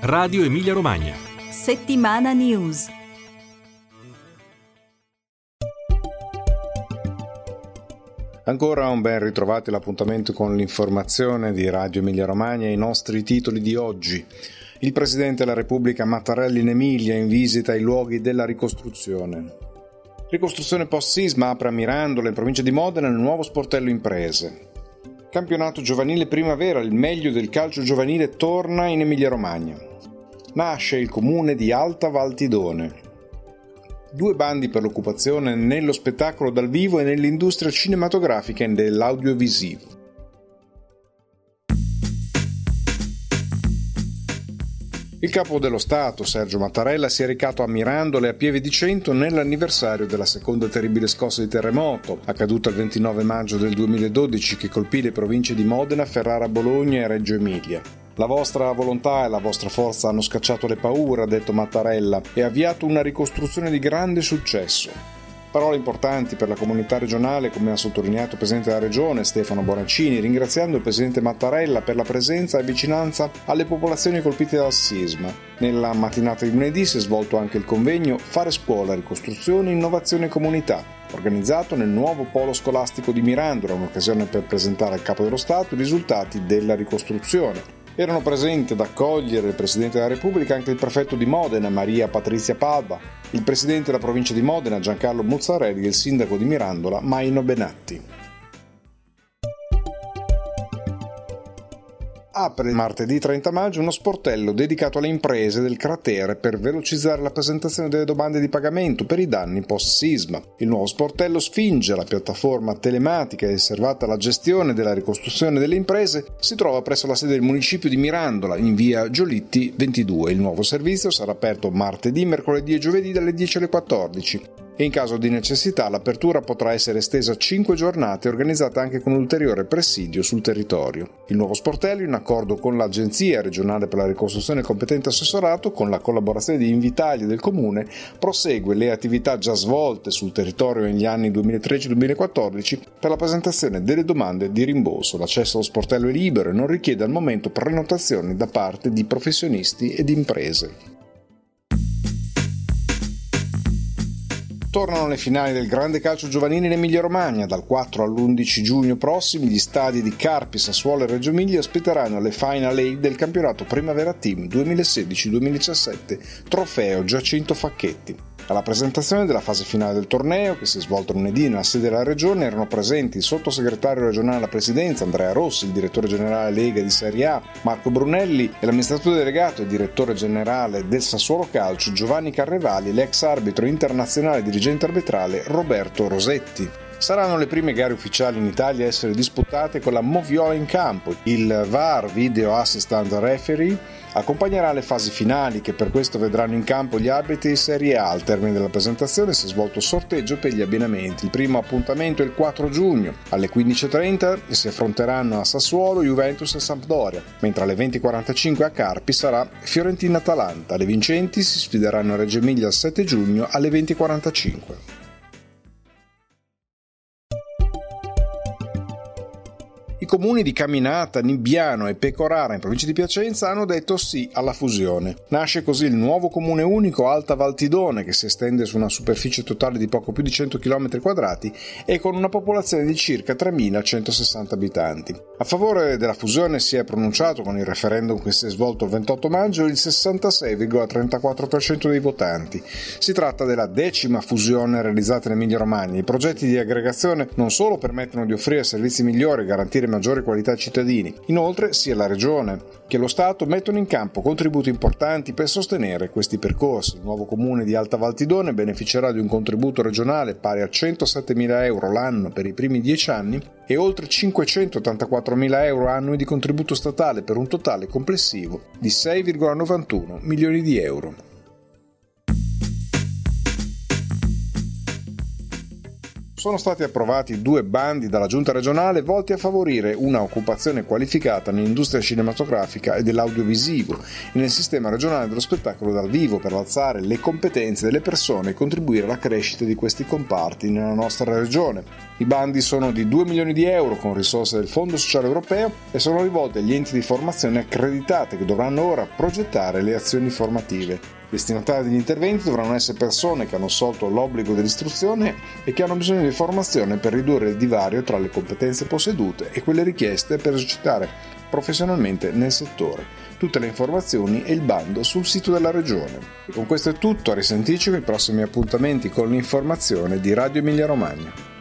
Radio Emilia Romagna. Settimana News. Ancora un ben ritrovati all'appuntamento con l'informazione di Radio Emilia Romagna e i nostri titoli di oggi. Il Presidente della Repubblica Mattarella in Emilia in visita ai luoghi della ricostruzione. Ricostruzione post-sisma apre a Mirandola in provincia di Modena il nuovo sportello imprese. Campionato giovanile primavera, il meglio del calcio giovanile torna in Emilia Romagna. Nasce il comune di Alta Valtidone. 2 bandi per l'occupazione nello spettacolo dal vivo e nell'industria cinematografica e dell'audiovisivo. Il capo dello Stato, Sergio Mattarella, si è recato a Mirandola e a Pieve di Cento nell'anniversario della seconda terribile scossa di terremoto, accaduta il 29 maggio del 2012, che colpì le province di Modena, Ferrara, Bologna e Reggio Emilia. La vostra volontà e la vostra forza hanno scacciato le paure, ha detto Mattarella, e avviato una ricostruzione di grande successo. Parole importanti per la comunità regionale, come ha sottolineato il Presidente della Regione, Stefano Bonaccini, ringraziando il Presidente Mattarella per la presenza e vicinanza alle popolazioni colpite dal sisma. Nella mattinata di lunedì si è svolto anche il convegno Fare scuola, ricostruzione, innovazione e comunità, organizzato nel nuovo polo scolastico di Mirandola, un'occasione per presentare al Capo dello Stato i risultati della ricostruzione. Erano presenti ad accogliere il Presidente della Repubblica anche il prefetto di Modena, Maria Patrizia Palba, il Presidente della Provincia di Modena, Giancarlo Muzzarelli, e il Sindaco di Mirandola, Maino Benatti. Apre martedì 30 maggio uno sportello dedicato alle imprese del cratere per velocizzare la presentazione delle domande di pagamento per i danni post-sisma. Il nuovo sportello Sfinge, la piattaforma telematica riservata alla gestione della ricostruzione delle imprese, si trova presso la sede del municipio di Mirandola, in via Giolitti 22. Il nuovo servizio sarà aperto martedì, mercoledì e giovedì dalle 10 alle 14. E in caso di necessità l'apertura potrà essere estesa a 5 giornate, organizzata anche con ulteriore presidio sul territorio. Il nuovo sportello, in accordo con l'Agenzia regionale per la ricostruzione e il competente assessorato, con la collaborazione di Invitalia del Comune, prosegue le attività già svolte sul territorio negli anni 2013-2014 per la presentazione delle domande di rimborso. L'accesso allo sportello è libero e non richiede al momento prenotazioni da parte di professionisti ed imprese. Tornano le finali del grande calcio giovanile in Emilia Romagna. Dal 4 all'11 giugno prossimi gli stadi di Carpi, Sassuolo e Reggio Emilia ospiteranno le Final 8 del campionato Primavera Team 2016-2017, trofeo Giacinto Facchetti. Alla presentazione della fase finale del torneo, che si è svolta lunedì nella sede della Regione, erano presenti il sottosegretario regionale alla Presidenza Andrea Rossi, il direttore generale Lega di Serie A Marco Brunelli e l'amministratore delegato e direttore generale del Sassuolo Calcio Giovanni Carnevali e l'ex arbitro internazionale e dirigente arbitrale Roberto Rosetti. Saranno le prime gare ufficiali in Italia a essere disputate con la moviola in campo. Il VAR, Video Assistant Referee, accompagnerà le fasi finali, che per questo vedranno in campo gli arbitri di Serie A. Al termine della presentazione si è svolto il sorteggio per gli abbinamenti. Il primo appuntamento è il 4 giugno. Alle 15.30 si affronteranno a Sassuolo, Juventus e Sampdoria, mentre alle 20.45 a Carpi sarà Fiorentina-Atalanta. Le vincenti si sfideranno a Reggio Emilia il 7 giugno alle 20.45. I comuni di Caminata, Nibbiano e Pecorara in provincia di Piacenza hanno detto sì alla fusione. Nasce così il nuovo comune unico Alta Valtidone, che si estende su una superficie totale di poco più di 100 km² e con una popolazione di circa 3.160 abitanti. A favore della fusione si è pronunciato, con il referendum che si è svolto il 28 maggio, il 66,34% dei votanti. Si tratta della 10ª fusione realizzata in Emilia Romagna. I progetti di aggregazione non solo permettono di offrire servizi migliori e garantire maggiore qualità ai cittadini. Inoltre, sia la Regione che lo Stato mettono in campo contributi importanti per sostenere questi percorsi. Il nuovo comune di Alta Valtidone beneficerà di un contributo regionale pari a 107.000 euro l'anno per i primi 10 anni e oltre 584.000 euro annui di contributo statale, per un totale complessivo di 6,91 milioni di euro. Sono stati approvati 2 bandi dalla Giunta regionale volti a favorire una occupazione qualificata nell'industria cinematografica e dell'audiovisivo e nel sistema regionale dello spettacolo dal vivo per alzare le competenze delle persone e contribuire alla crescita di questi comparti nella nostra regione. I bandi sono di 2 milioni di euro con risorse del Fondo Sociale Europeo e sono rivolti agli enti di formazione accreditati che dovranno ora progettare le azioni formative. Destinatari degli interventi dovranno essere persone che hanno assolto l'obbligo dell'istruzione e che hanno bisogno di formazione per ridurre il divario tra le competenze possedute e quelle richieste per esercitare professionalmente nel settore. Tutte le informazioni e il bando sul sito della Regione. E con questo è tutto, a risentirci con i prossimi appuntamenti con l'informazione di Radio Emilia Romagna.